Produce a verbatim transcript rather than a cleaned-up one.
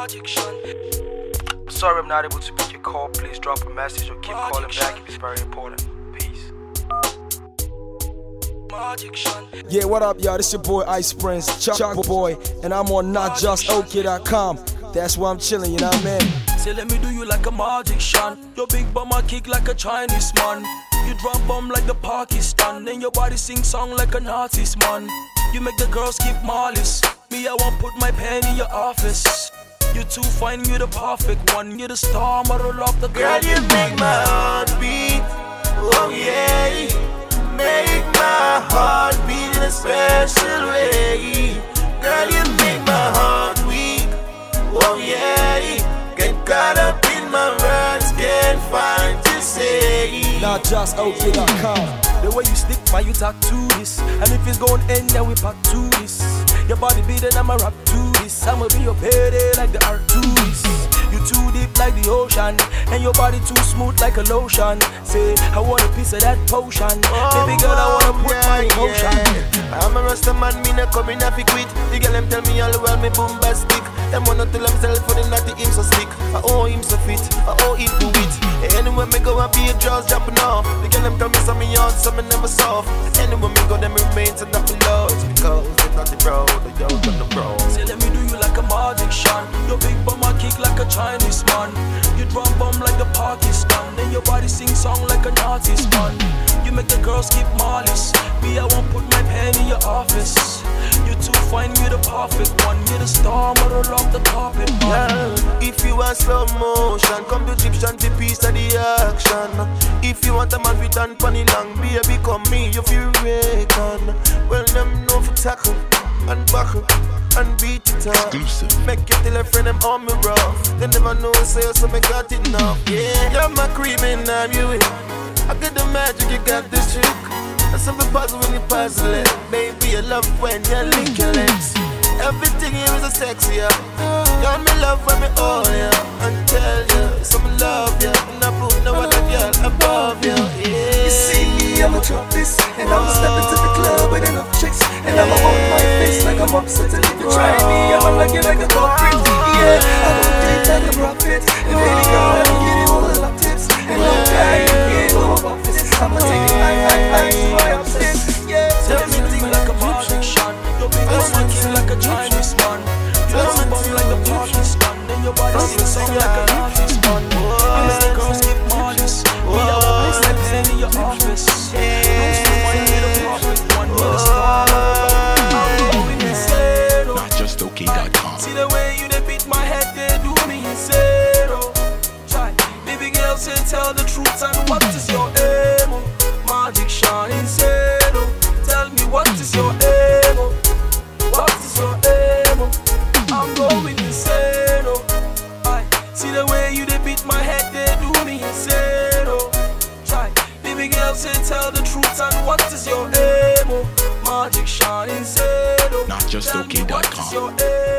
Magic Sean. Sorry I'm not able to pick your call. Please drop a message or keep Magic calling Sean. Back if it's very important. Peace. Magic Sean. Yeah, what up, y'all? This your boy Ice Prince, Chuck, Chuck Boy, and I'm on not just okay dot com. That's where I'm chilling, you know what I mean? Say let me do you like a Magic Sean. Your big bum I kick like a Chinese man. You drop bomb like the Pakistan. Then your body sing song like an artist, man. You make the girls keep malice. Me, I won't put my pen in your office. You too fine, you're the perfect one. You're the star model of the girl. You make my heart beat. Oh yeah. Make my heart beat in a special way. Girl, you make my heart weak. Oh yeah. Get caught up in my words, can't find to say. not just okay dot com. The way you stick, my you talk to this. And if it's going end, then we pack to this. Your body beating, I'ma rap to this. I'ma be your payday like the artist. You too deep like the ocean, and your body too smooth like a lotion. Say, I want a piece of that potion. Oh, baby girl, I wanna put yeah, my emotion. Yeah. I'm a rasta man, me not coming happy quit. The girl them tell me all the while me bombastic. Them wanna tell themselves for the naughty him so slick. I owe him so fit, I owe him do it. Anywhere me go, I be a jaws jumping off. The girl them tell me some me on, some me never soft. Anywhere me go, them remains and not below. It's because they're not the bro, the yo got the bro. Say let me do you like a Magic Sean. Your big bum I kick like a Chinese man. You drum bomb like the Pakistan. Then your body sing song like an artist, man. You make the girls keep malice. Me, I won't put my pen in your office. You too fine, you're the perfect one. You're the star model of the carpet, man. Yeah. If you want slow motion, come to Egyptian to piece of the action. If you want a man with an funny long, baby, come me, you feel reckon. Well, them know for tackle and buckle and beat it up. Exclusive. Make you tell a friend them on me rough. They never know say so me got it now. Yeah, you're my cream and I'm you in. I got the magic, you got the trick. That's something puzzle when you puzzle it. Baby, I love when you link your legs. Everything here is a sexy, yeah. You're me love when me oh yeah. And tell you, so me love you. And I put no other girl above you. Yeah. You see me, I'ma drop this, and I'ma step into the club with enough chicks, and I'ma hold my face like I'm upset. And if you try me, I'ma like you like a culprit. Yeah, I don't think that I'm profit. And baby girl, I'ma give you all the love tips, and I'm crying, yeah, go above this. I'ma take it high, high, high, to my upstairs. Yeah, tell me things like a Magic Sean. Your big bum I kick like a Chinese man. You drum bomb like the Pakistan. Then your body sing song like an artist, man. You make the girls keep malice. Me, I won't place my pen in your office. Don't you find me the perfect one? You're the star. I'm going insane. not just okay dot com. See the way you they beat my head, they do me insane. Oh, try, baby girl, say tell the truth and what is your aim? Oh, Magic Sean insane. Oh, tell me what is your aim? Oh, what is your aim? Oh, I'm going insane. Oh, I see the way you they beat my head, they do me insane. Oh, try, baby girl, say tell the truth and what is your aim? Oh, Magic Sean insane. Oh, not just okay dot com. your aim?